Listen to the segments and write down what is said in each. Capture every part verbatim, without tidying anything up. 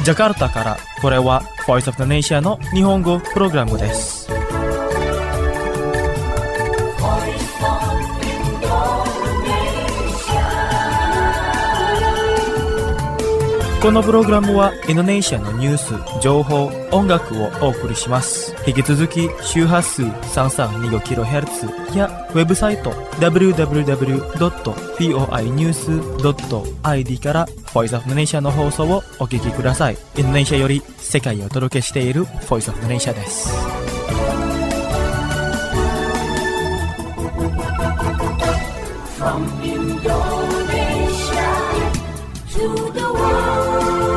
ジャカルタから、これは Voice of the Nation の日本語プログラムです。このプログラムはインドネシアのニュース、情報、音楽をお送りします。引き続き周波数 さんさんにごキロヘルツ やウェブサイト ダブリューダブリューダブリュードットフォーアイニュースドットアイディー から Voice of the Nation の放送をお聞きください。インドネシアより世界をお届けしている Voice of the Nation です。From Indonesia to the world.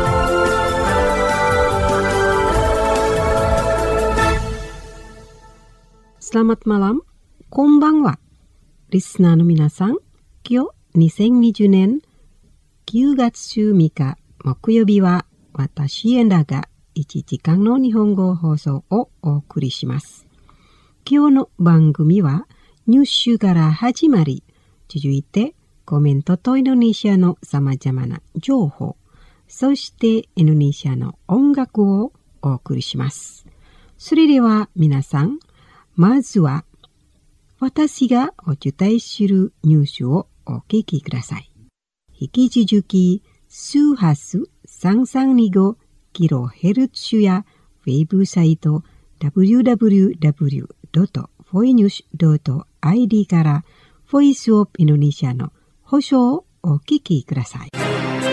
Selamat malam, こんばんは。リスナーの皆さん、今日にせんにじゅうねんきゅうがつじゅうみっか木曜日は私エンダがいちじかんの日本語放送をお送りします。今日の番組はニュースから始まり、続いてコメントとインドネシアのさまざまな情報、そしてインドネシアの音楽をお送りします。それでは皆さん、まずは私がお伝えするニュースをお聞きください。引き続き周波数 さんさんにごキロヘルツ やウェブサイト ダブリューダブリューダブリュードットフォーニュースドットアイディー からボイスオブインドネシアの放送をお聞きください。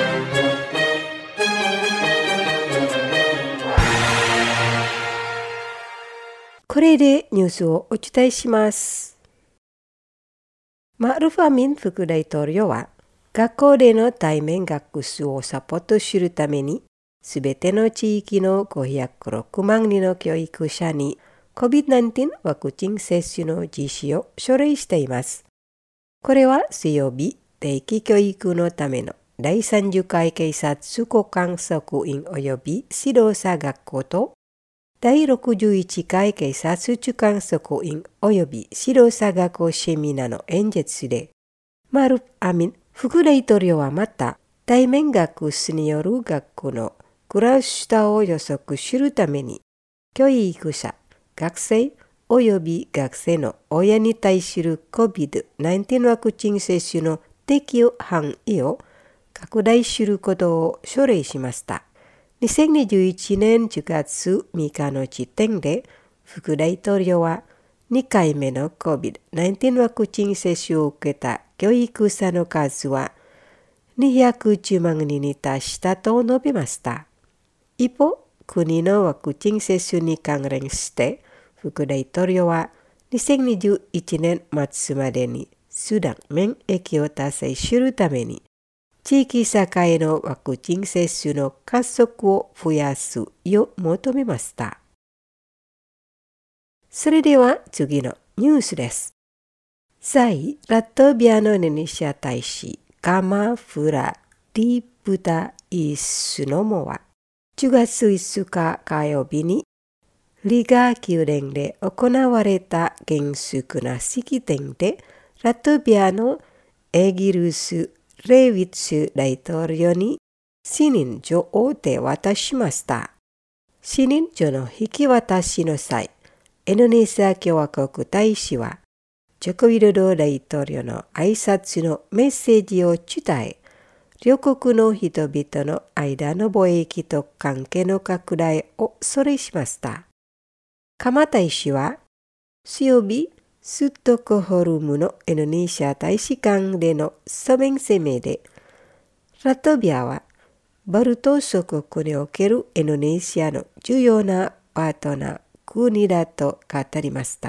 これでニュースをお伝えします。マルフ・アミン副大統領は、学校での対面学習をサポートするために、すべての地域のごひゃくろくまんにんの教育者に コビッドナインティーン ワクチン接種の実施を奨励しています。これは水曜日、定期教育のためのだいさんじゅっかい警察交換職員及び指導者学校と、だいろくじゅういっかい警察中間職員及び指導者学校セミナーの演説で、マルフ・アミン副大統領はまた、対面学習による学校のクラスターを予測するために、教育者、学生及び学生の親に対する コビッドナインティーン ワクチン接種の適用範囲を拡大することを奨励しました。にせんにじゅういちねんじゅうがつみっかの時点で、副大統領はにかいめの コビッドナインティーン ワクチン接種を受けた教育者の数はにひゃくじゅうまんにんに達したと述べました。一方、国のワクチン接種に関連して、副大統領はにせんにじゅういちねん末までに集団免疫を達成するために、地域社会のワクチン接種の加速を増やすよう求めました。それでは次のニュースです。在ラトビアのインドネシア大使カマフラ・ディブタ・イスノモはじゅうがついつか火曜日にリガ宮殿で行われた厳粛な式典でラトビアのエギルス・レーヴィッツ大統領に死任状を手渡しました。死任状の引き渡しの際、インドネシア共和国大使は、ジョコ・ウィドド大統領の挨拶のメッセージを伝え、両国の人々の間の貿易と関係の拡大をそれしました。カマ大使は、水曜日、スットコホルムのインドネシア大使館での書面声明で、ラトビアはバルト諸国におけるインドネシアの重要なパートナー国だと語りました。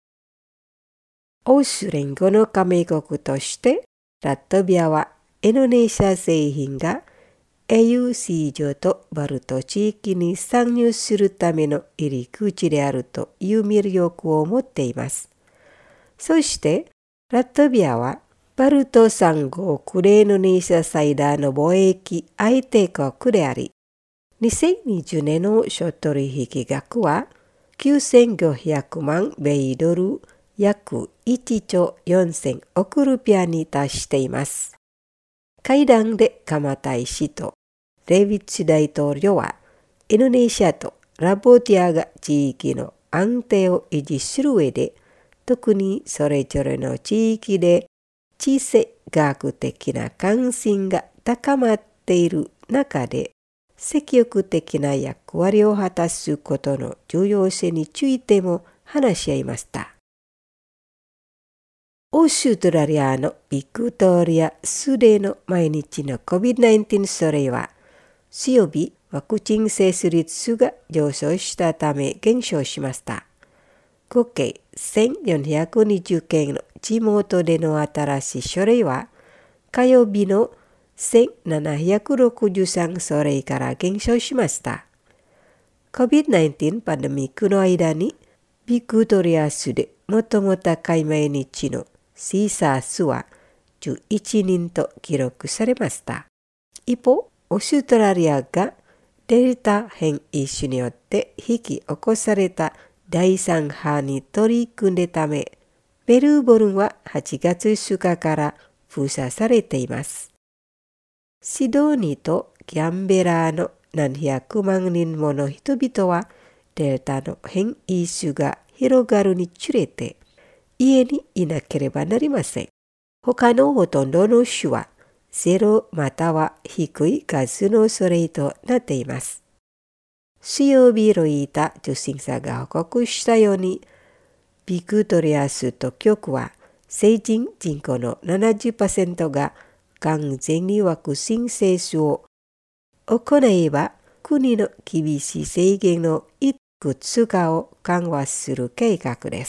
欧州連合の加盟国として、ラトビアはインドネシア製品が エーユー 市場とバルト地域に参入するための入り口であるという魅力を持っています。そして、ラトビアはバルト三国でインドネシア最大の貿易相手国であり、にせんにじゅうねんの諸取引額はきゅうせんごひゃくまん米ドル約いちちょうよんせんおくルピアに達しています。会談でカマ大使とレビッチ大統領は、インドネシアとラボティアが地域の安定を維持する上で、特にそれぞれの地域で地政学的な関心が高まっている中で、積極的な役割を果たすことの重要性についても話し合いました。オーストラリアのビクトリア州での毎日の コビッドナインティーン それは、水曜日、ワクチン接種率が上昇したため減少しました。合計せんよんひゃくにじゅうけんの地元での新しい書類は、火曜日のせんななひゃくろくじゅうさん書類から減少しました。コビッドナインティーン パンデミックの間に、ビクトリア州で最も高い毎日の死者数はじゅういちにんと記録されました。一方、オーストラリアがデルタ変異種によって引き起こされた第三波に取り組んでため、メルボルンははちがつつかから封鎖されています。シドニーとキャンベラの何百万人もの人々はデルタの変異種が広がるにつれて家にいなければなりません。他のほとんどの州はゼロまたは低い数のそれとなっています。水曜日ロイタ受信者が報告したように、ビクトリア州当局は成人人口の ななじゅっパーセント が完全にワクチン接種を行えば、国の厳しい制限のいくつかを緩和する計画です。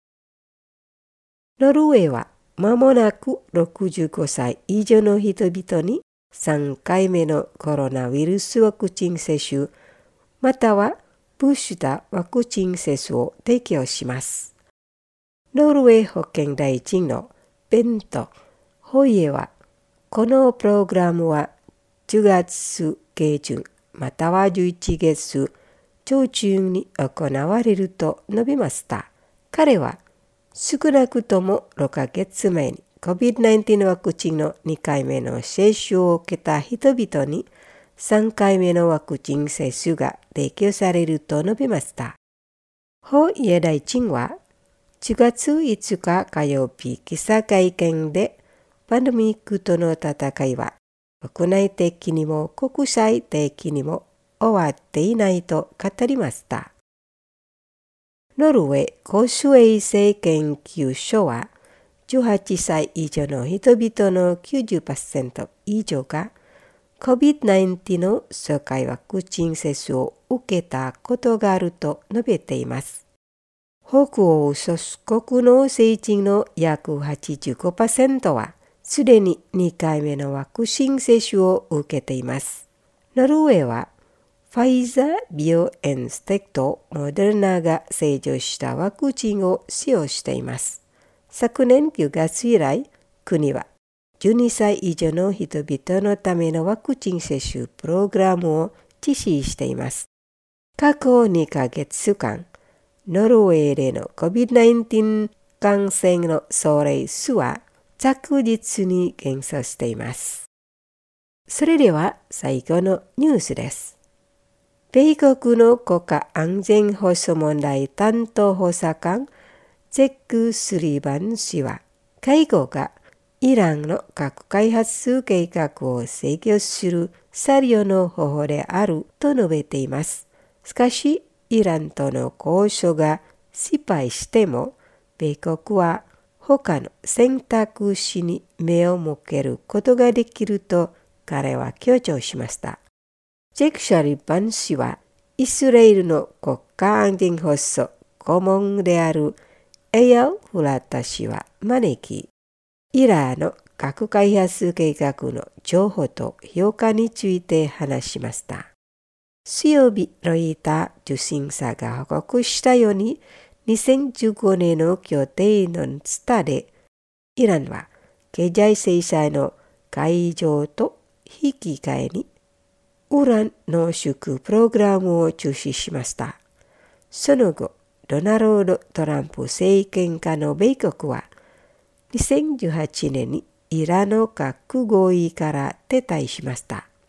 ノルウェーはまもなくろくじゅうごさい以上の人々にさんかいめのコロナウイルスワクチン接種、またはブースターワクチン接種を提供します。ノルウェー保健大臣のベント・ホイエは、このプログラムはじゅうがつ下旬またはじゅういちがつ上旬に行われると述べました。彼は少なくともろっかげつまえに コビッドナインティーン ワクチンのにかいめの接種を受けた人々にさんかいめのワクチン接種が提供されると述べました。ホイエ大臣はじゅうがついつか火曜日記者会見で、パンデミックとの戦いは国内的にも国際的にも終わっていないと語りました。ノルウェー公衆衛生研究所は、じゅうはっさい以上の人々の きゅうじゅっパーセント 以上が コビッドナインティーン の初回ワクチン接種を受けたことがあると述べています。北欧諸国の成人の約 はちじゅうごパーセント はすでににかいめのワクチン接種を受けています。ノルウェーはファイザー、ビオエンステックとモデルナが製造したワクチンを使用しています。昨年きゅうがつ以来、国はじゅうにさい以上の人々のためのワクチン接種プログラムを実施しています。過去にかげつかん、ノルウェーでの コビッドナインティーン 感染の総例数は着実に減少しています。それでは最後のニュースです。米国の国家安全保障問題担当補佐官ジェック・スリーバン氏は、会合がイランの核開発計画を制御する最良の方法であると述べています。しかし、イランとの交渉が失敗しても、米国は他の選択肢に目を向けることができると彼は強調しました。ジェク・シャリバン氏は、イスラエルの国家安全保障顧問であるエヤル・フラタ氏は招き、イランの核開発計画の情報と評価について話しました。水曜日、ロイター受信者が報告したように、にせんじゅうごねんの協定の下で、イランは経済制裁の解除と引き換えに、ウラン濃縮プログラムを中止しました。その後、ドナルド・トランプ政権下の米国は、にせんじゅうはちねんにイランの核合意から撤退しました。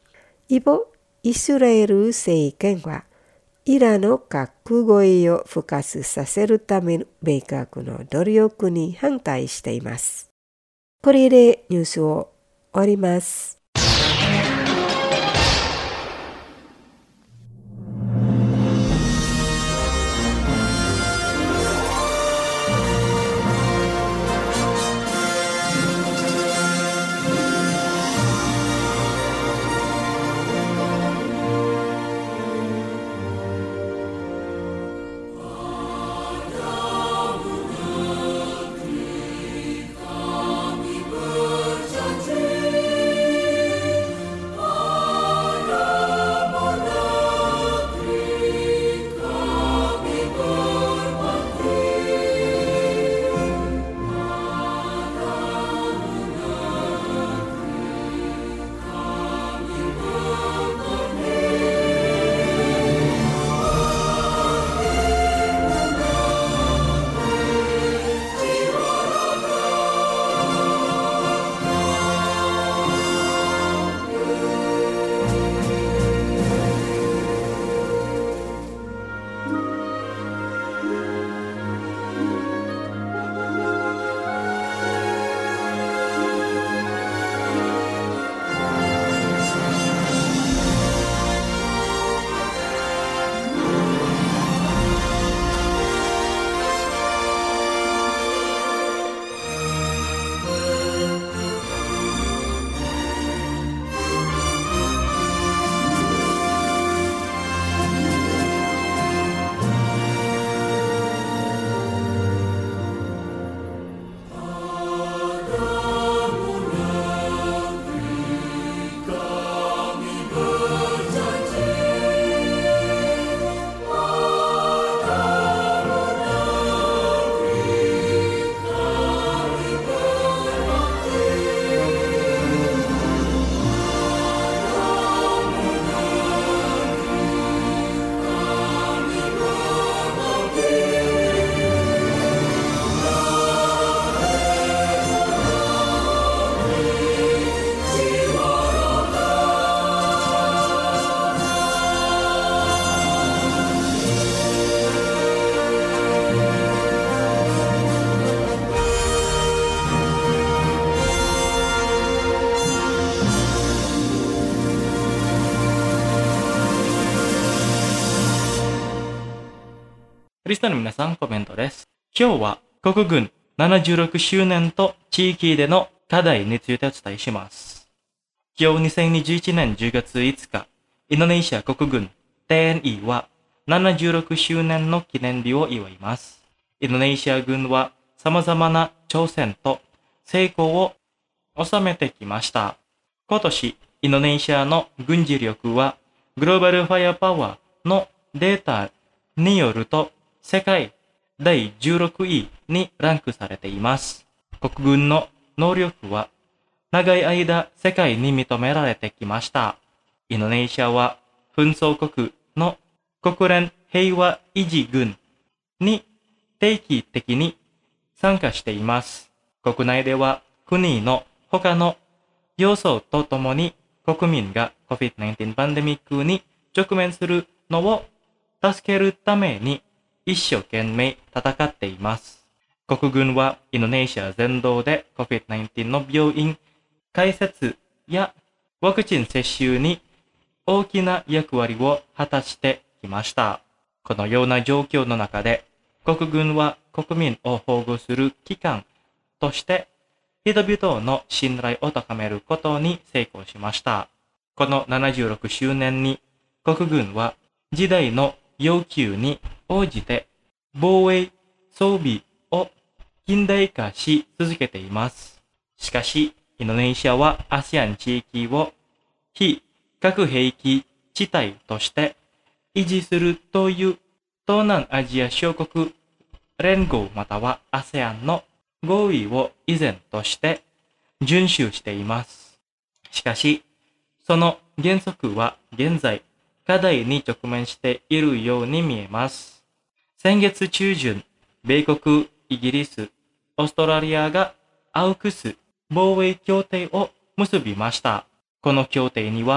イボ・イスラエル政権は、イランの核合意を復活させるための米国の努力に反対しています。これでニュースを終わります。 リスナーの皆さん、コメントです。今日は国軍ななじゅうろくしゅうねんと地域での課題についてお伝えします。今日にせんにじゅういちねんじゅうがついつか、インドネシア国軍 ティーエヌイー はななじゅうろくしゅうねんの記念日を祝います。インドネシア軍は様々な挑戦と成功を収めてきました。今年、インドネシアの軍事力はグローバルファイアパワーのデータによると世界だいじゅうろくいにランクされています。国軍の能力は長い間世界に認められてきました。インドネシアは紛争国の国連平和維持軍に定期的に参加しています。国内では国の他の要素とともに国民が コビッドナインティーン パンデミックに直面するのを助けるために一生懸命戦っています。国軍はインドネシア全土で コビッドナインティーン の病院開設やワクチン接種に大きな役割を果たしてきました。このような状況の中で国軍は国民を保護する機関として人々の信頼を高めることに成功しました。このななじゅうろくしゅうねんに国軍は時代の要求に応じて防衛装備を近代化し続けています。しかし、インドネシアは アセアン 地域を非核兵器地帯として維持するという東南アジア諸国連合または アセアン の合意を依然として遵守しています。しかし、その原則は現在課題に直面しているように見えます。先月中旬、米国、イギリス、オーストラリアがアウクス防衛協定を結びました。この協定には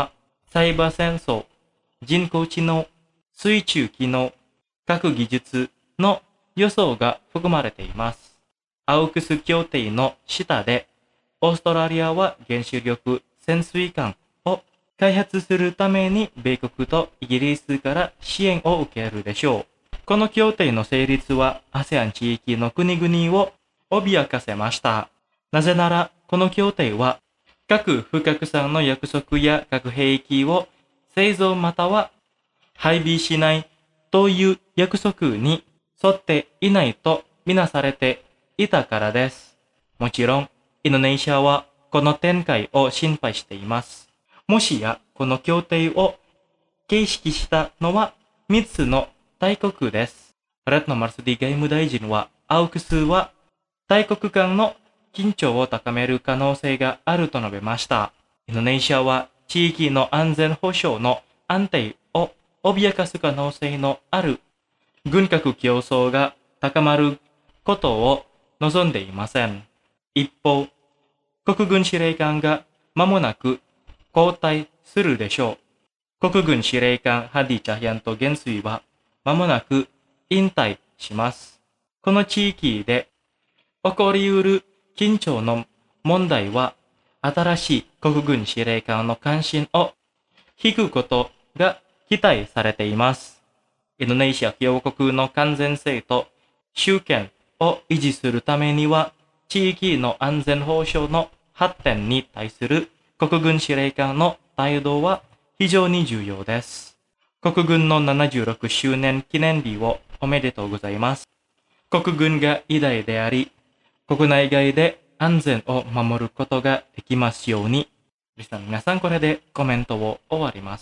サイバー戦争、人工知能、水中機能、核技術の予想が含まれています。アウクス協定の下で、オーストラリアは原子力潜水艦を開発するために米国とイギリスから支援を受けるでしょう。この協定の成立は アセアン 地域の国々を脅かせました。なぜなら、この協定は核不拡散の約束や核兵器を製造または配備しないという約束に沿っていないとみなされていたからです。もちろん、インドネシアはこの展開を心配しています。もしやこの協定を形式したのはみっつの大国です。レッドマルスディ外務大臣は、アウクスは大国間の緊張を高める可能性があると述べました。インドネシアは地域の安全保障の安定を脅かす可能性のある軍拡競争が高まることを望んでいません。一方、国軍司令官が間もなく交代するでしょう。国軍司令官ハディ・チャヒャント元帥は間もなく引退します。この地域で起こりうる緊張の問題は、新しい国軍司令官の関心を引くことが期待されています。インドネシア共和国の完全性と主権を維持するためには、地域の安全保障の発展に対する国軍司令官の態度は非常に重要です。国軍のななじゅうろくしゅうねん記念日をおめでとうございます。国軍が偉大であり、国内外で安全を守ることができますように。リスナーの皆さん、これでコメントを終わります。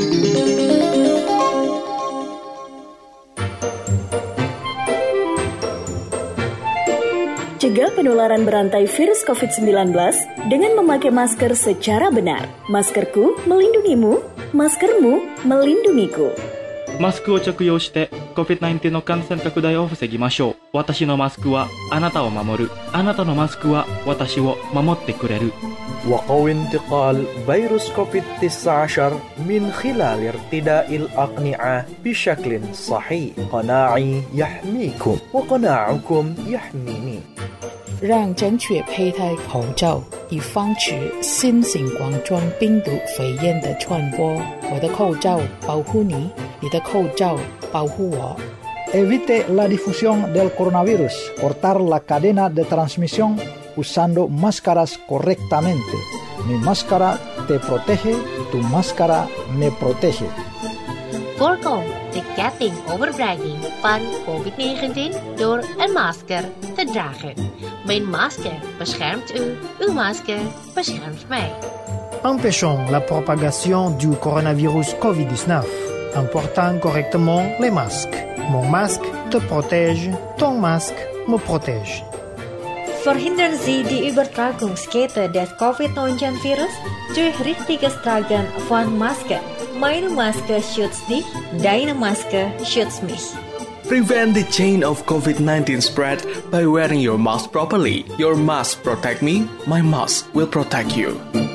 Cegah penularan berantai virus covid sembilan belas dengan memakai masker secara benar. Maskerku melindungimu, maskermu melindungiku. マスクを着用して コビッドナインティーン の感染拡大を防ぎましょう。私のマスクはあなたを守る。あなたのマスクは私を守ってくれる。 وقوي انتقال فيروس كوفيد تسعة عشر من خلال ارتداء الأقنعة بشكل صحيح. قناعي يحميكم وقناعكم يحميني. 让正确佩戴口罩，以防止新型冠状病毒肺炎的传播。我的口罩保护你，你的口罩保护我。 Evite la difusión del coronavirus. Cortar la cadena de transmisión usando máscaras correctamente. Mi máscara te protege, tu máscara me protege. Voorkom de ketting overbrenging van covid negentien door een masker te dragen. Mijn masker beschermt u, uw masker beschermt mij. Empêchons la propagation du coronavirus covid dix-neuf en portant correctement les masques. Mon masque te protège, ton masque me protège. Verhindern Sie die Übertragungskette des covid neunzehn Virus durch richtiges Tragen von Masken. Meine Maske schützt dich, deine Maske schützt mich. Prevent the chain of covid nineteen spread by wearing your mask properly. Your mask protect me, my mask will protect you.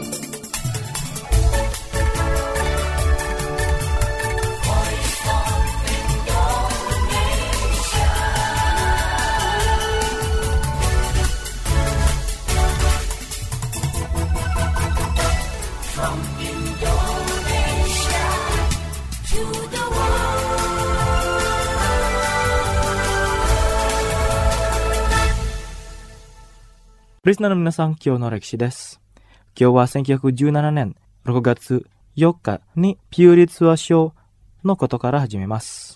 リスナーの皆さん、今日の歴史です。今日はせんきゅうひゃくじゅうななねんろくがつよっかにピューリツァー賞のことから始めます。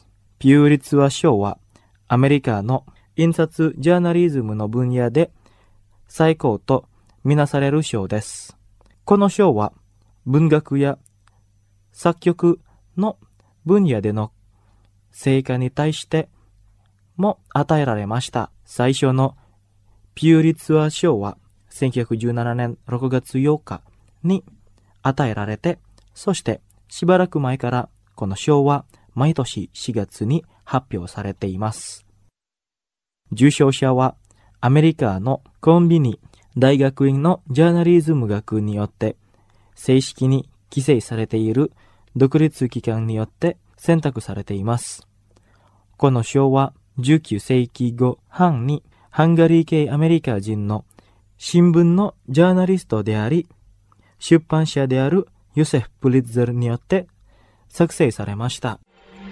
ピューリツァー賞はアメリカの印刷ジャーナリズムの分野で最高とみなされる賞です。この賞は文学や作曲の分野での成果に対しても与えられました。最初のピューリツァー賞はせんきゅうひゃくじゅうななねんろくがつようかに与えられて、そしてしばらく前からこの賞は毎年しがつに発表されています。受賞者はアメリカのコンビニ大学院のジャーナリズム学によって正式に規制されている独立機関によって選択されています。この賞はじゅうきゅうせいきご半にハンガリー系アメリカ人の新聞のジャーナリストであり、出版社であるヨセフ・プリッツェルによって作成されました。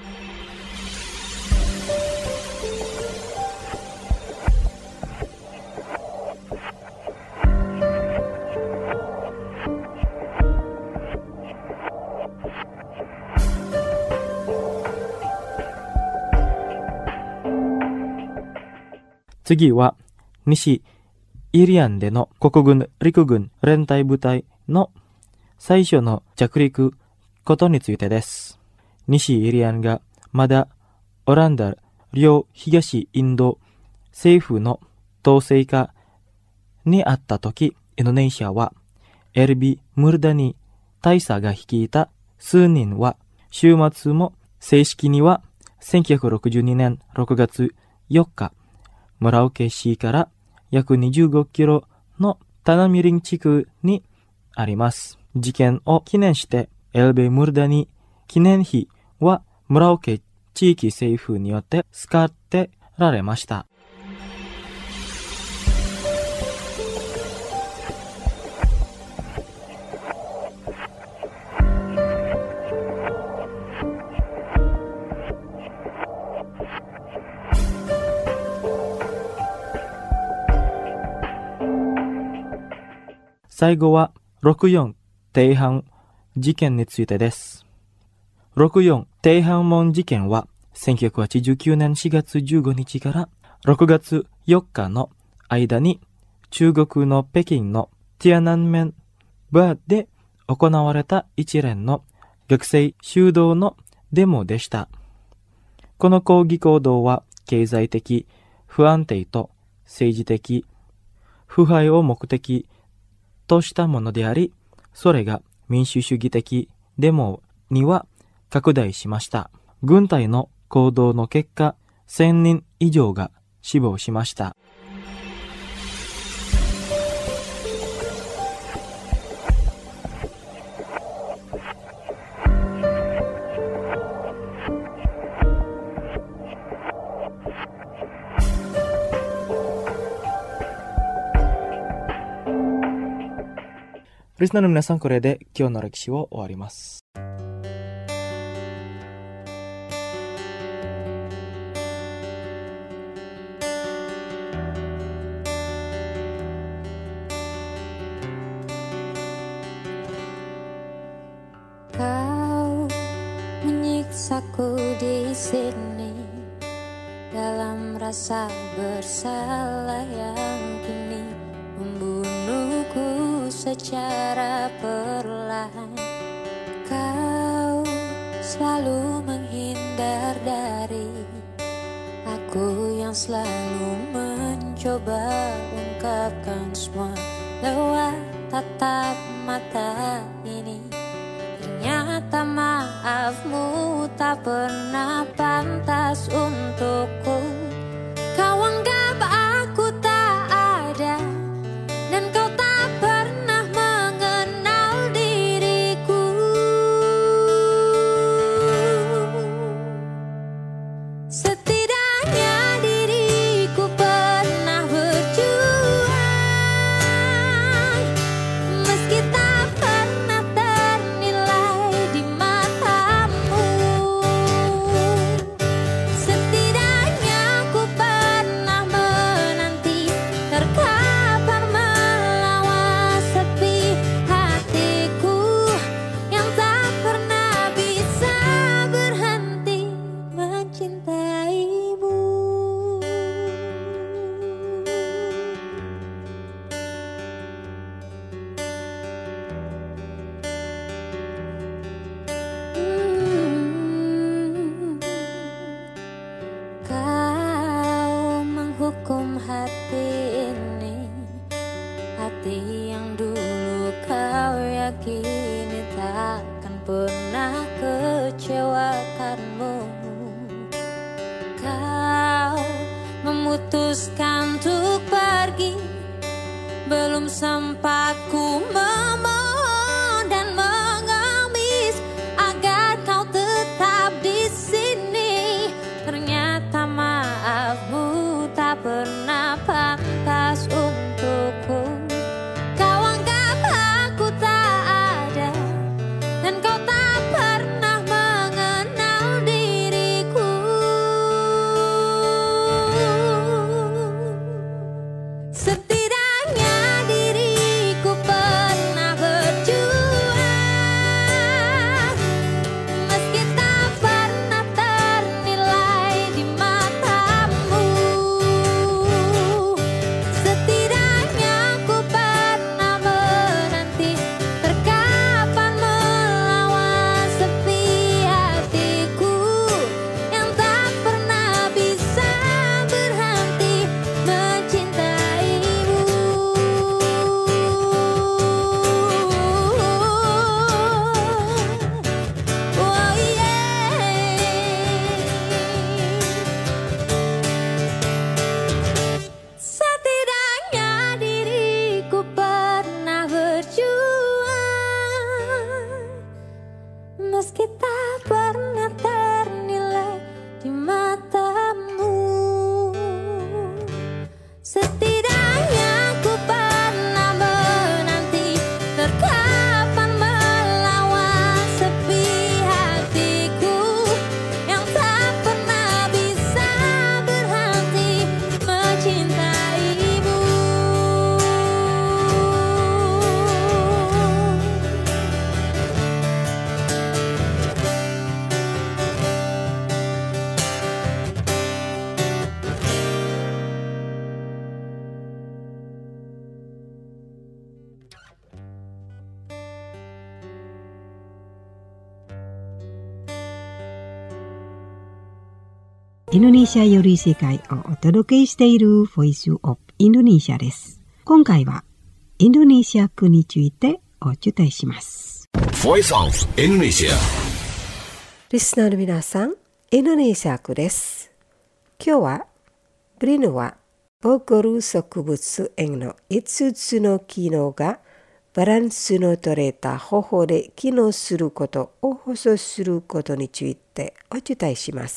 次は西イリアンでの国軍陸軍連隊部隊の最初の着陸ことについてです。西イリアンがまだオランダ領東インド政府の統制下にあった時、インドネシアはエルビ・ムルダニ大佐が率いた数人は週末も正式にはせんきゅうひゃくろくじゅうにねんろくがつよっかモラオケ市から約にじゅうごキロのタナミリン地区にあります。事件を記念してエルベ・ムルダニ記念碑はモラオケ地域政府によって使ってられました。最後はろくよん天安事件についてです。ろくよん天安門事件はせんきゅうひゃくはちじゅうきゅうねんしがつじゅうごにちからろくがつよっかの間に中国の北京のティアナンメンバーで行われた一連の学生集団のデモでした。この抗議行動は経済的不安定と政治的腐敗を目的としたものであり、それが民主主義的デモには拡大しました。軍隊の行動の結果、せんにん以上が死亡しました。リスナーの皆さん、これで今日の歴史を終わります。 Kau menyiksaku di sini dalam rasa bersalah yang kini membunuhku secara perlahan. Kau selalu menghindar dari aku yang selalu mencoba ungkapkan semua lewat tatap mata ini. Ternyata maafmu tak pernah pantas untukku. Kau anggap aku tak ada dan kau tak pernah mengenal diriku. Setidaknya diriku pernah berjuang, meski tak pernah ternilai di matamu. Setidaknya ku pernah menanti terkapar melawan sepi hatiku yang tak pernah bisa berhenti mencintaimu. Hmm. Kau menghukum hati ini, hati yang dulu kau yakini takkan pernah kecewakanmu. Kau memutuskan untuk pergi, belum sempat ku memohon dan mengalah. tak pernah pantas untukku. Kau anggap aku tak ada, dan kau tak pernah mengenal diriku. Setidaknya diriku pernah berjuang, meski tak pernah ternilai di matamu. Setidaknya ku pernah menanti terkapan melawan sepi hatiku yang tak pernah bisa berhenti mencintaimu. Oh yeah. Setidaknya diriku pernah berjuang, meski tak pernah ternilai di matamu. Setidaknya ku pernah menanti terkapan melawan sepi hatiku yang tak pernah bisa berhenti mencintaimu. インドネシアより世界をお届けしているボイスオブインドネシアです。今回はインドネシア句についてお伝えします。 Voice of Indonesia。 リスナーの皆さん、インドネシア句です。今日はブリヌはボゴル植物園のいつつの機能がバランスの取れた方法で機能することを放送することについてお伝えします。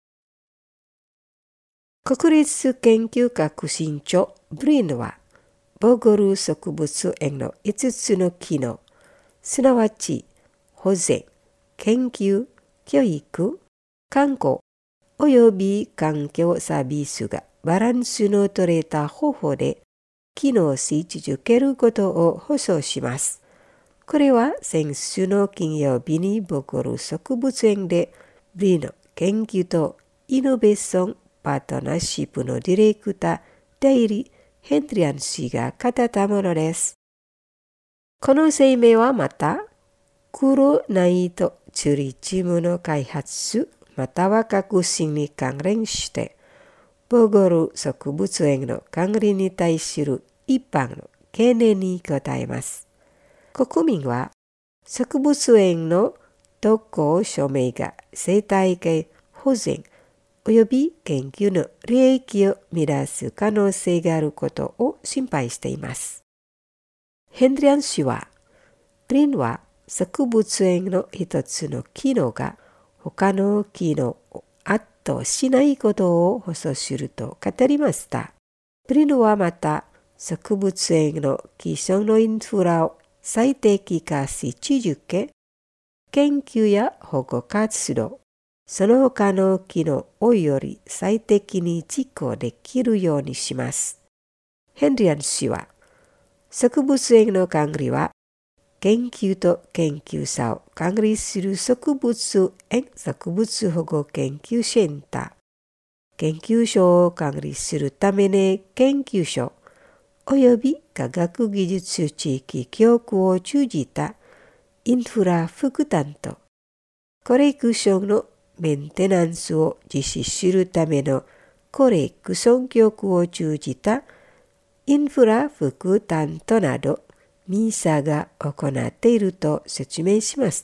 国立研究革新庁ブリヌはボゴル植物園のいつつの機能、すなわち保全、研究、教育、観光および環境サービスがバランスの取れた方法で機能し続けることを保証します。これは先週の金曜日にボゴル植物園でブリヌ研究とイノベーションパートナーシップのディレクター代理ヘンリアン氏が語ったものです。この声明はまた黒難度チュリチームの開発または革新に関連してボゴル植物園の管理に対する一般の懸念に応えます。国民は植物園の特効署名が生態系保全および研究の利益を乱す可能性があることを心配しています。ヘンリアン氏は、ブリヌは植物園の一つの機能が他の機能を圧倒しないことを保証すると語りました。ブリヌはまた、植物園の既存のインフラを最適化し続け、研究や保護活動、その他の機能をより最適に実行できるようにします。ヘンリアン氏は、植物園の管理は、研究と研究者を管理する植物園植物保護研究センター、研究所を管理するための研究所、および科学技術地域教育を通じたインフラ副担当、コレクションのメンテナンスを実施するためのコレクション局を通じたインフラ副担当などミーサが行っていると説明しました。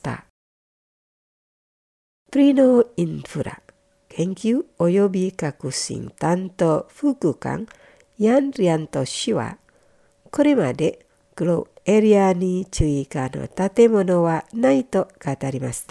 ブリヌインフラ研究及び革新担当副官ヤン・リアント氏は、これまでグローエリアに追加の建物はないと語りました。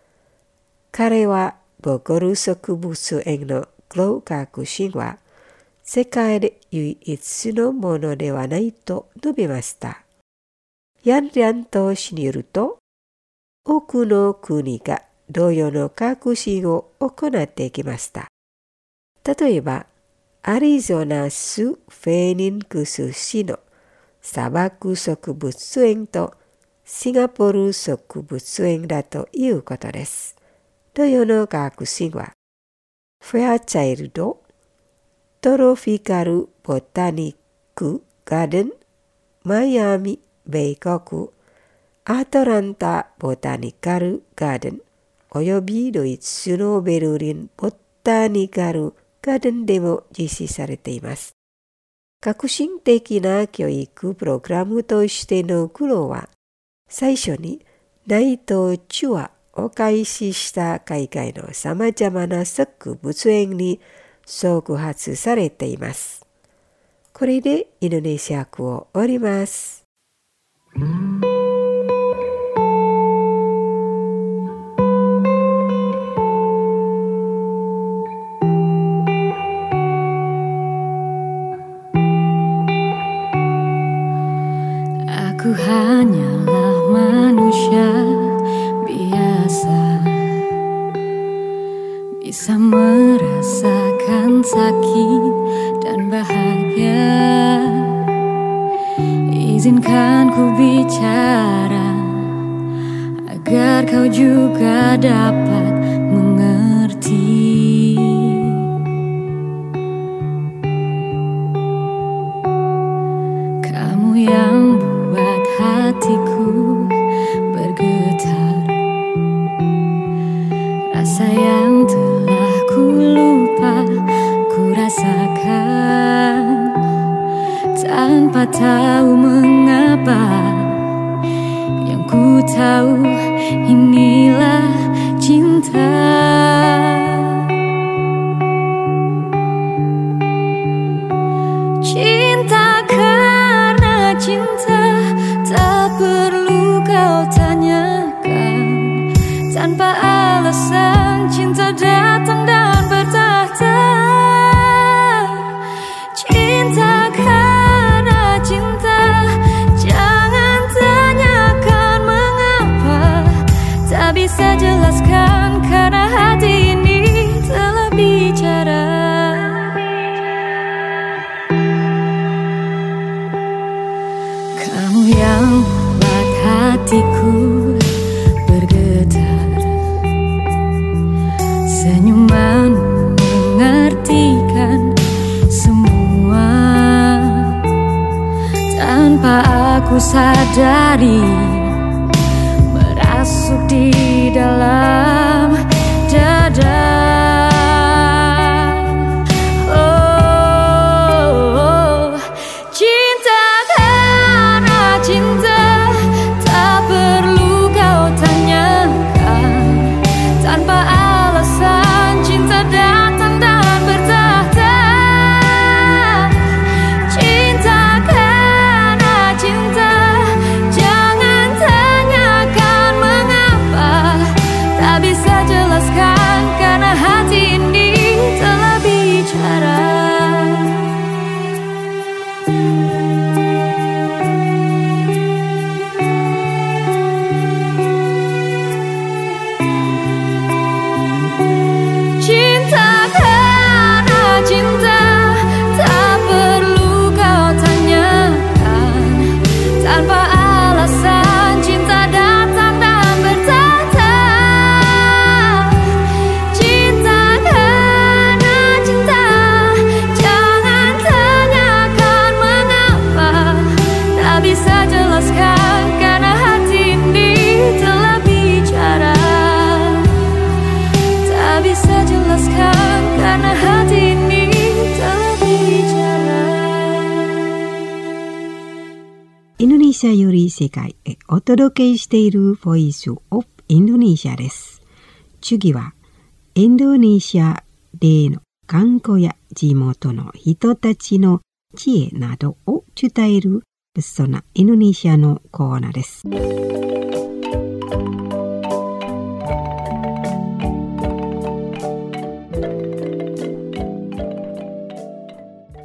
彼はボゴル植物園のグロー革新は世界で唯一のものではないと述べました。ヤン・リャン党氏によると、多くの国が同様の革新を行ってきました。例えば、アリゾナ州フェニンクス市の砂漠植物園とシンガポール植物園だということです。同様の革新は、フェアチャイルド、トロフィカルボタニックガーデン、マイアミ米国、アトランタボタニカルガーデン、およびドイツのベルリンボタニカルガーデンでも実施されています。革新的な教育プログラムとしての苦労は、最初に内藤チュアを開始した海外のさまざまな植物園に触発されています。これでインドネシア語を終わります。 Aku hanyalah manusia biasa, bisa merasakan sakit dan bahagia. Izinkan ku bicara agar kau juga dapat mengerti. Kamu yang buat hatiku bergetar, rasa yang telah ku lupa ku rasakan tanpa tahu mengapa. Yang ku tahu inilah cinta. Cinta karena cinta tak perlu kau tanyakan. Tanpa alasan cinta datang dan bertahta. Cinta karena cinta, jangan tanyakan mengapa. Tak bisa jelaskan karena hati ini telah bicara. Kamu yang buat hatiku bergetar, senyumanmu mengartikan semua. Tanpa aku sadari, merasuk di dalam dada. Oh, cinta karena cinta tak perlu kau tanyakan. Tanpa alasan cinta datang dan bertahta. Cinta karena cinta, jangan tanyakan mengapa. Tak bisa jelaskan karena hati ini telah bicara. Cinta karena cinta tak perlu kau tanyakan. Tanpa alasan cinta datang dan bertahta. Cinta karena cinta, jangan tanyakan mengapa. Tak bisa jelaskan karena hati ini telah bicara. Tak bisa jelaskan karena hati ini telah bicara. インドネシアより世界へお届けしているボイスオブインドネシアです。次はインドネシアでの観光や地元の人たちの知恵などを伝えるそんなインドネシアのコーナーです。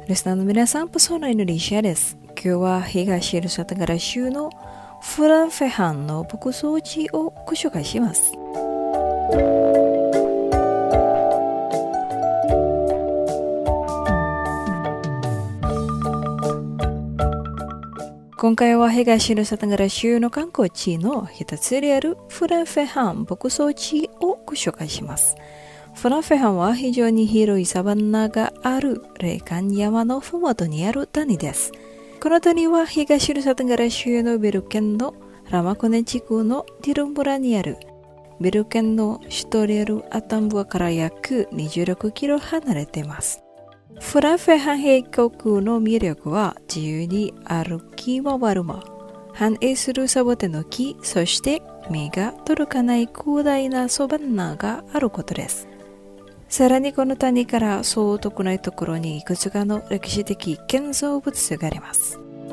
リスナーの皆さん、パソナインドネシアです。今日は東ルサタガラ州のフランフェハンの牧草地をご紹介します。今回は東ルサタガラ州の観光地の一つであるフランフェハン牧草地をご紹介します。フランフェハンは非常に広いサバンナがある霊感山のふもとにある谷です。この谷は東ルサタガラ州のビル県のラマコネ地区のディル村にあるビル県の首都であるアタンブアから約にじゅうろくキロ離れています。フランフェハン渓谷の魅力は自由に歩き回る間、繁栄するサボテンの木、そして目が届かない広大なサバンナがあることです。さらにこの谷からそう遠くないところにいくつかの歴史的建造物があります。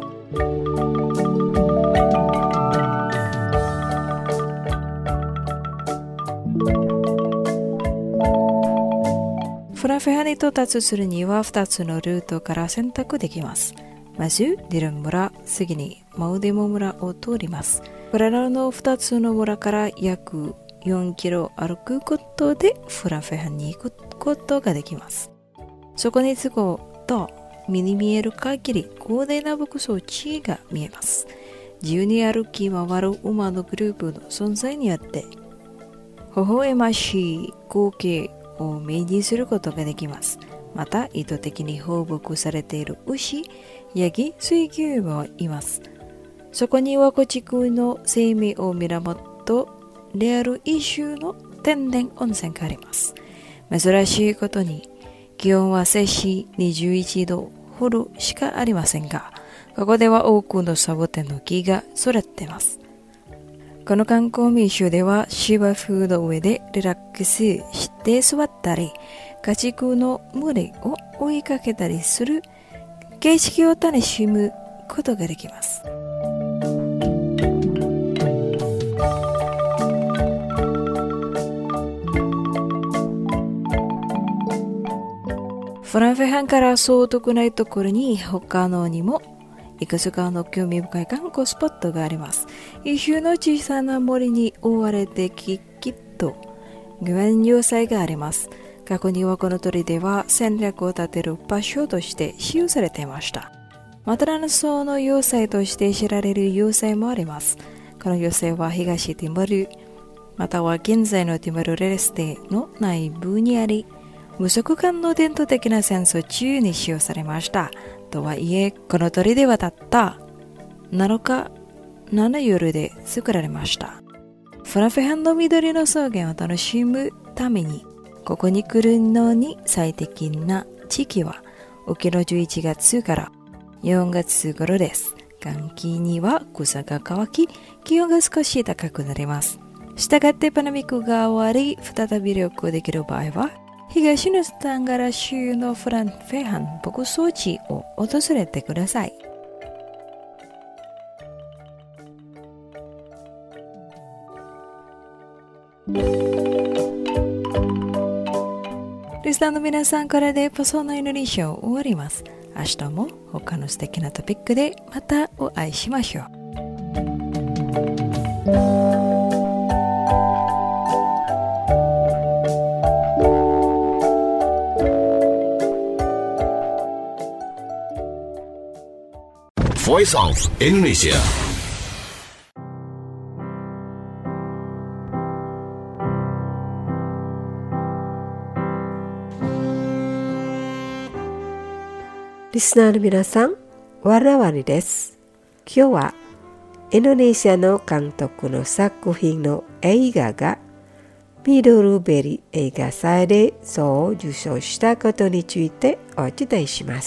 フランフェハンに到達するにはふたつのルートから選択できます。まずディルン村、次にマウデモ村を通ります。これらのふたつの村から約よんキロ歩くことでフランフェハンに行くことができます。そこに着くと目に見える限り広大な牧草地が見えます。自由に歩き回る馬のグループの存在によって微笑ましい光景を目にすることができます。また意図的に放牧されている牛、ヤギ、水牛もいます。そこには古地区の生命を源である一種の天然温泉があります。珍しいことに気温は摂氏にじゅういちどほどしかありませんが、ここでは多くのサボテンの木が育っています。この観光名所では芝生の上でリラックスして座ったり、家畜の群れを追いかけたりする景色を楽しむことができます。フランフェハンからそう遠くないところに他のにもいくつかの興味深い観光スポットがあります。一種の小さな森に覆われて木々と原要塞があります。過去にはこの鳥では戦略を立てる場所として使用されていました。マトラナソウの要塞として知られる要塞もあります。この要塞は東ティモル、または現在のティモルレステの内部にあり、無足間の伝統的な戦争中に使用されました。とはいえ、この鳥ではたったなのかなの夜で作られました。フランフェハンの緑の草原を楽しむために、ここに来るのに最適な時期は、沖のじゅういちがつからよんがつ頃です。寒気には草が乾き、気温が少し高くなります。したがってパナミクが終わり、再び旅行できる場合は、東ルサタガラ州のフランフェハン牧草地を訪れてください。リスナーの皆さん、これでパソナイノリショーを終わります。明日も他の素敵なトピックでまたお会いしましょう。 Voice of Indonesia. Listenerの皆さん、わらわりです。今日はインドネシアの監督の作品の映画がミドルベリー映画祭で賞を受賞したことについてお伝えします。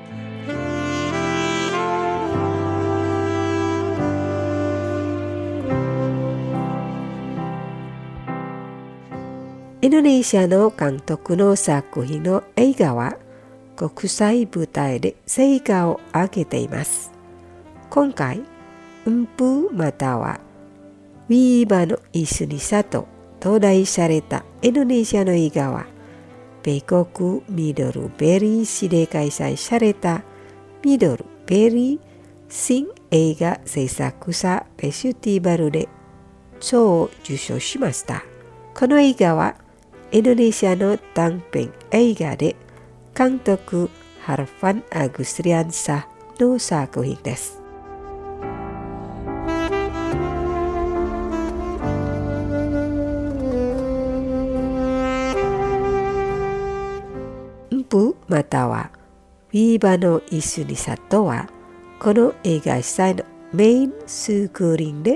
インドネシアの監督の作品の映画は国際舞台で成果を上げています。今回、うんぷまたはウィーバの椅子に里と題されたインドネシアの映画は米国ミドルベリー市で開催されたミドルベリー新映画制作者フェスティバルで賞を受賞しました。この映画はインドネシアの短編映画で監督ハルファン・アグスリアンサの作品です。ンプまたはウィーバの椅子に里はこの映画祭のメインスクリーンで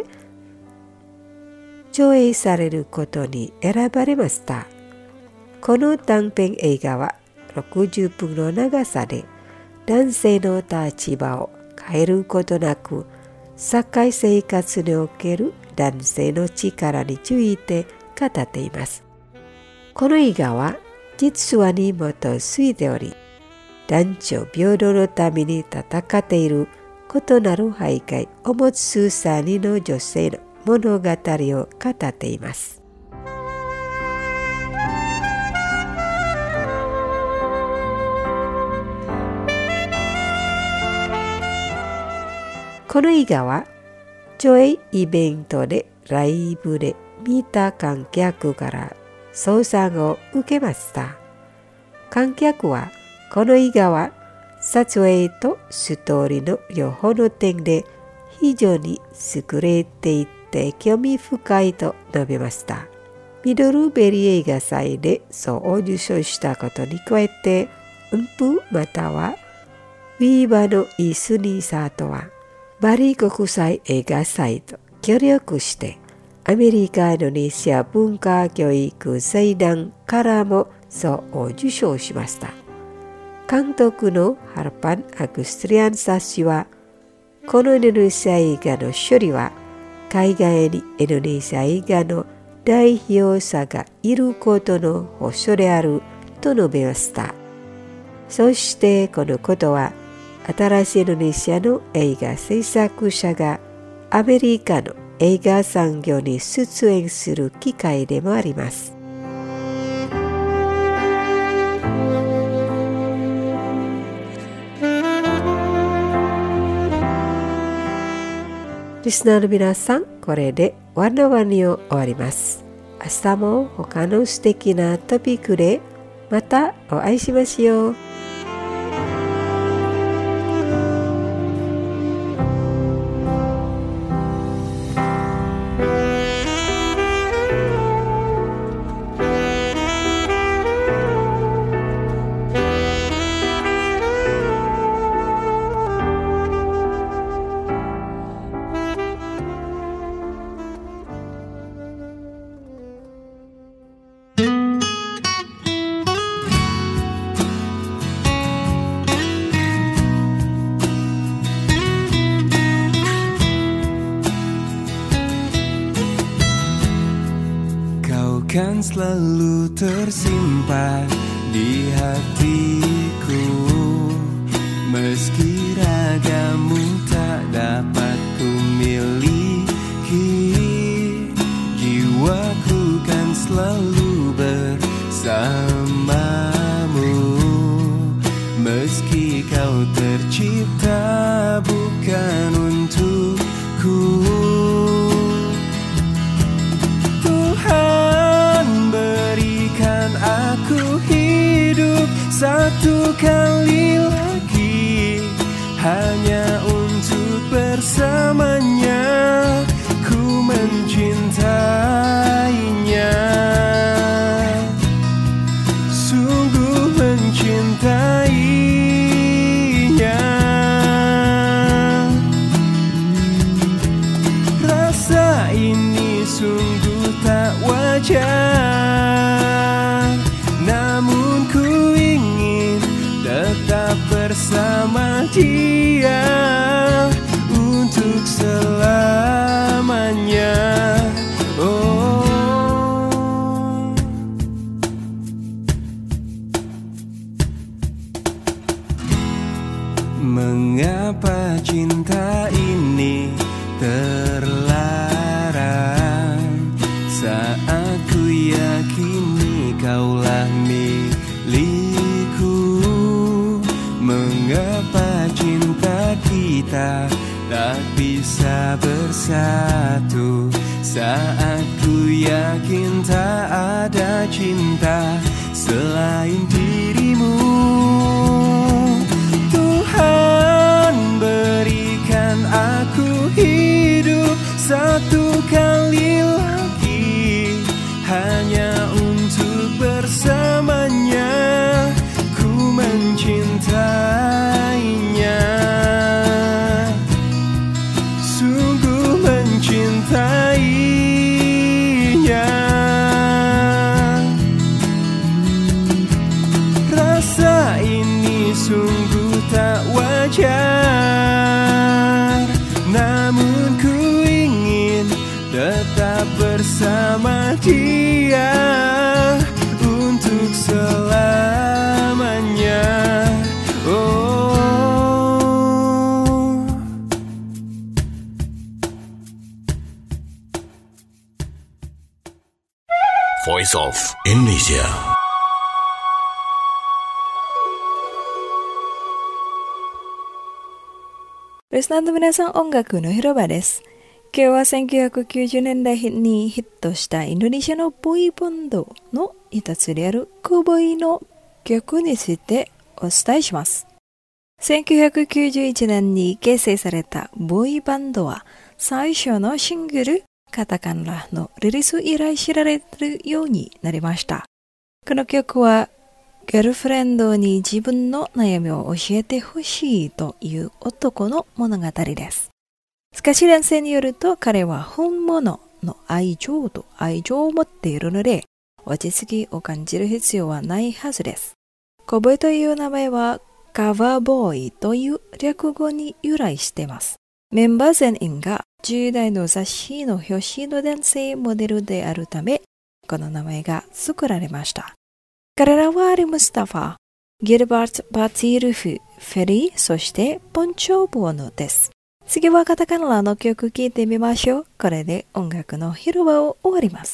上映されることに選ばれました。この短編映画はろくじゅっぷんの長さで男性の立場を変えることなく社会生活における男性の力について語っています。この映画は実話に基づいており、男女平等のために戦っている異なる背景を持つさんにんの女性の物語を語っています。この映画は上映イベントでライブで見た観客から称賛を受けました。観客はこの映画は撮影とストーリーの両方の点で非常に優れていて興味深いと述べました。ミドルベリー映画祭で賞を受賞したことに加えて、ウンプまたはウィーバーの椅子に里はバリ国際映画祭と協力してアメリカ・インドネシア文化教育財団からも賞を受賞しました。監督のハルパン・アグストリアンサ氏は、このインドネシア映画の処理は海外にインドネシア映画の代表者がいることの保証であると述べました。そしてこのことは新しいインドネシアの映画制作者がアメリカの映画産業に出演する機会でもあります。リスナーの皆さん、これでワンダワニを終わります。明日も他の素敵なトピックでまたお会いしましょう。 Kan selalu tersimpan di hatiku, meski ragamu tak dapat ku miliki. Jiwaku kan selalu bersamamu, meski kau tercipta bukan untukku. Aku hidup satu kali lagi, hanya untuk bersamanya ku mencintainya, sungguh mencintainya. Rasa ini sungguh tak wajar, namun ku ingin tetap bersama dia untuk selamanya. Oh, mengapa cinta ini terlarang saat ku yakini kaulah milikku. Mengapa cinta kita tak bisa bersatu, saat ku yakin tak ada cinta selain dirimu. Tuhan berikan aku hidup satu kali lagi, hanya untuk bersamanya ku mencintainya, sungguh mencintainya. Rasa ini sungguh tak wajar, namun ku ingin tetap bersama dia untuk selamanya. Oh, Voice of Indonesia. Listenerの皆さん、音楽の広場です。今日はせんきゅうひゃくきゅうじゅうねんだいにヒットしたインドネシアのボーイバンドの一つであるクボイの曲についてお伝えします。せんきゅうひゃくきゅうじゅういちねんに結成されたボーイバンドは最初のシングルカタカナのリリース以来知られるようになりました。この曲はガールフレンドに自分の悩みを教えてほしいという男の物語です。歌詞連生によると、彼は本物の愛情と愛情を持っているので、落ち着きを感じる必要はないはずです。コボイという名前はカバーボーイという略語に由来しています。メンバー全員がじゅう代の雑誌の表紙の男性モデルであるため、この名前が作られました。彼らはアリ・ムスタファ、ギルバート・バティルフ、フェリー、そしてポンチョ・ボーノです。次はカタカナの曲聴いてみましょう。これで音楽の広場を終わります。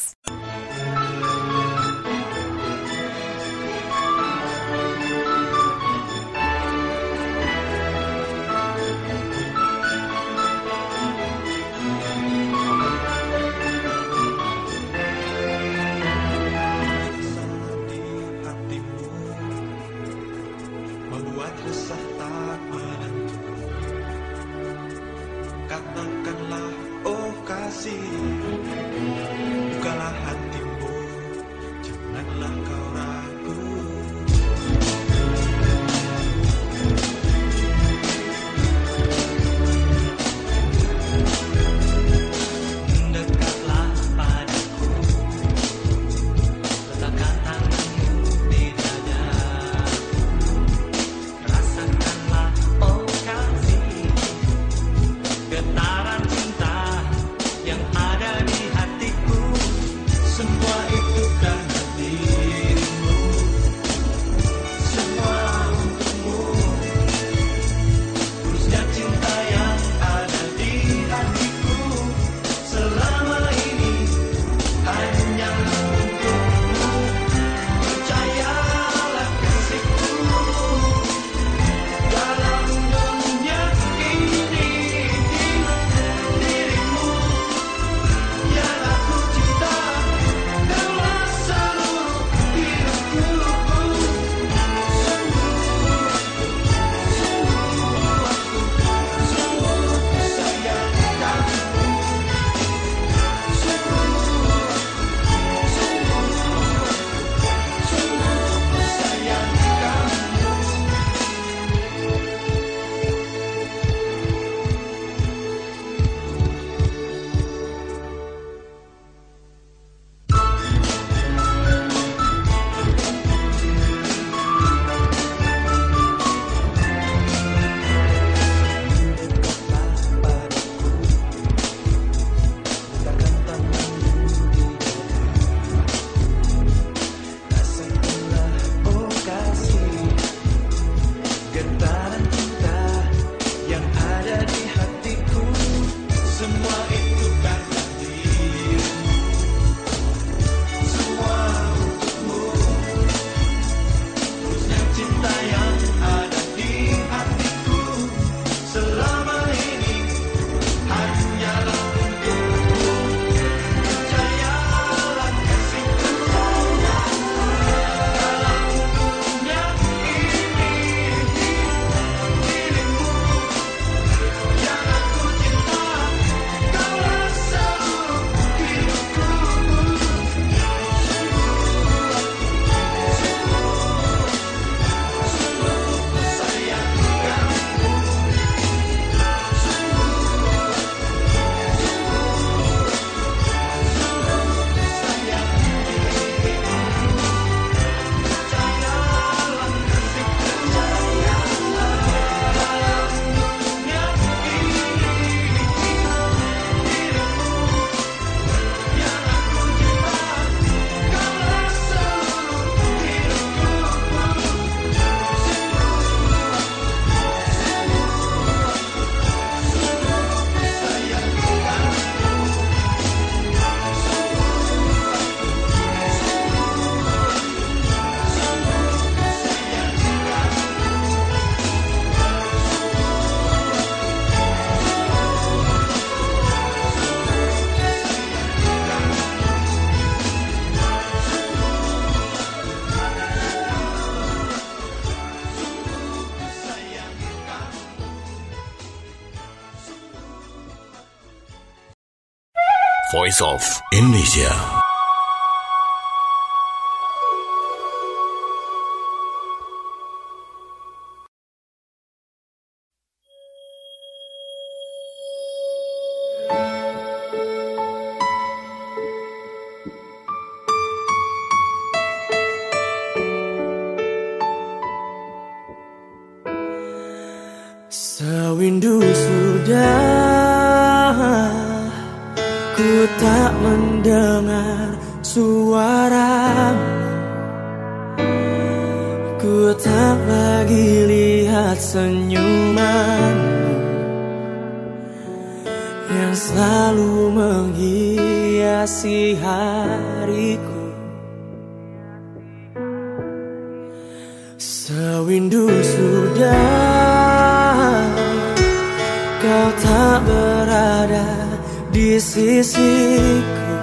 Getaran cinta yang ada di hatiku. Voice of Indonesia. Sewindu sudah ku tak mendengar suaramu, ku tak lagi lihat senyumanmu yang selalu menghiasi hariku. Sewindu sudah kau tak berada di sisiku,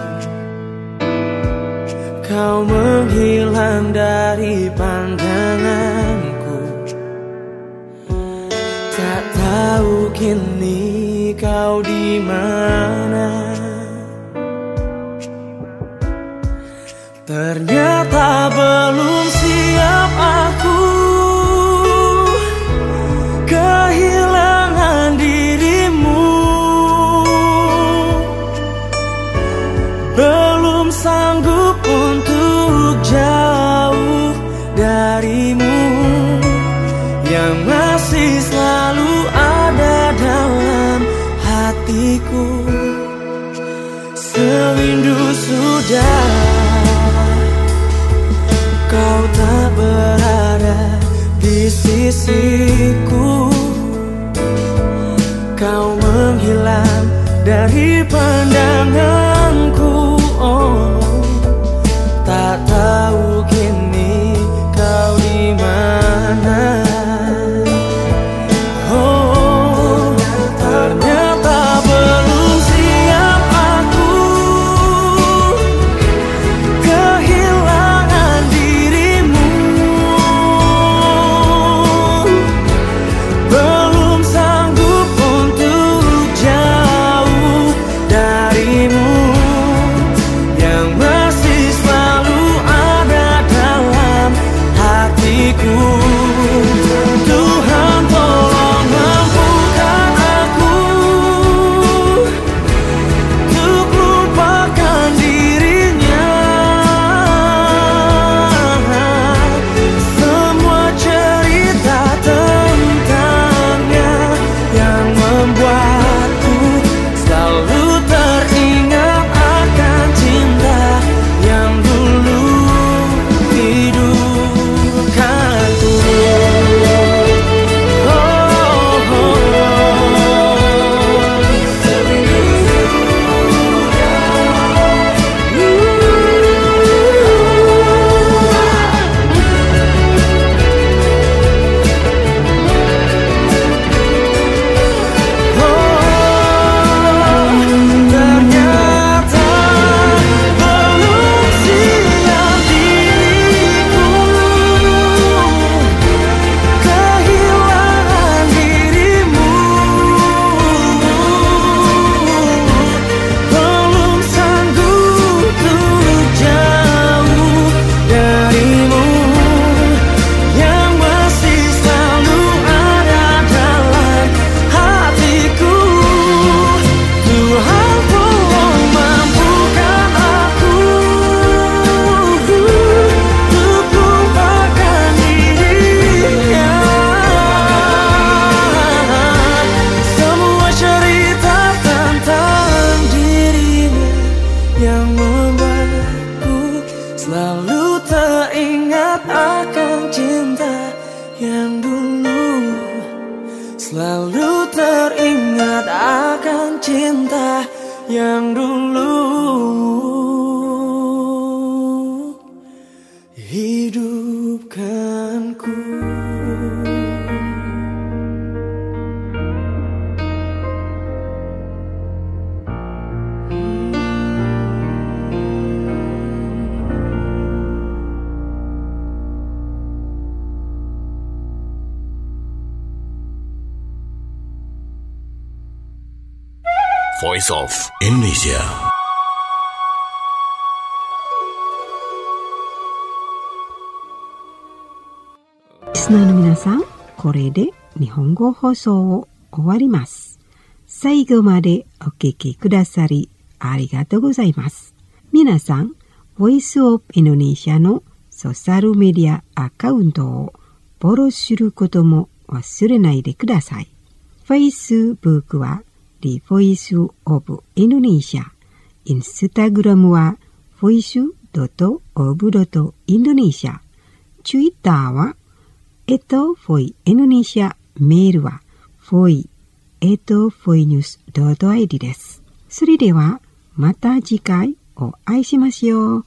kau menghilang dari pandanganku. Tak tahu kini kau di mana. Ternyata belum siap aku kehilangan dirimu, belum sanggup untuk jauh darimu yang masih selalu ada dalam hatiku. Sewindu sudah kau tak berada di sisiku, kau menghilang dari pandanganku. Oh, tak tahu kini kau di mana. Oh, ternyata belum siap aku kehilangan dirimu, belum sanggup untuk jauh darimu yang masih selalu ada dalam hatiku. Tuhan tolong mampukan aku untuk lupakan dirinya. Semua cerita tentangnya yang membuatku selalu teringat akan cinta yang dulu hidupkanku. Oh, oh, oh. Ternyata belum siap diriku kehilangan dirimu, belum sanggup untuk jauh darimu yang masih selalu ada dalam hatiku. Tuhan tolong mampukan aku untuk lupakan dirinya. Semua cerita tentang dirinya yang membuatku selalu teringat akan cinta yang dulu, selalu teringat akan cinta yang dulu hidupkanku. Voice of Indonesia. スナーの皆さん、これで日本語放送を終わります。最後までお聞きくださりありがとうございます。皆さん、ボイスオブインドネシアのソーシャルメディアアカウントをフォローすることも忘れないでください。Facebook は The Voice of Indonesia、Instagram は ボイスドットオブドットインドネシア、Twitter はエトフォイインドネシア、メールはフォイエトフォイニュースドットアイディです。それではまた次回お会いしましょう。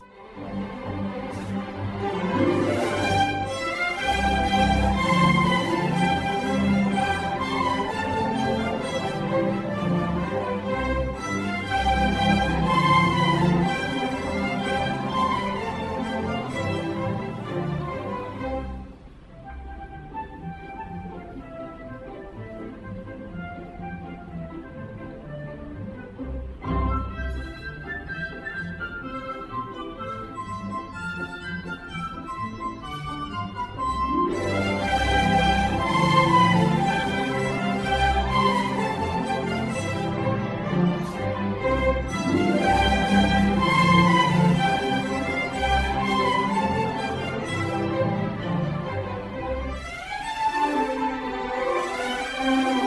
Thank you.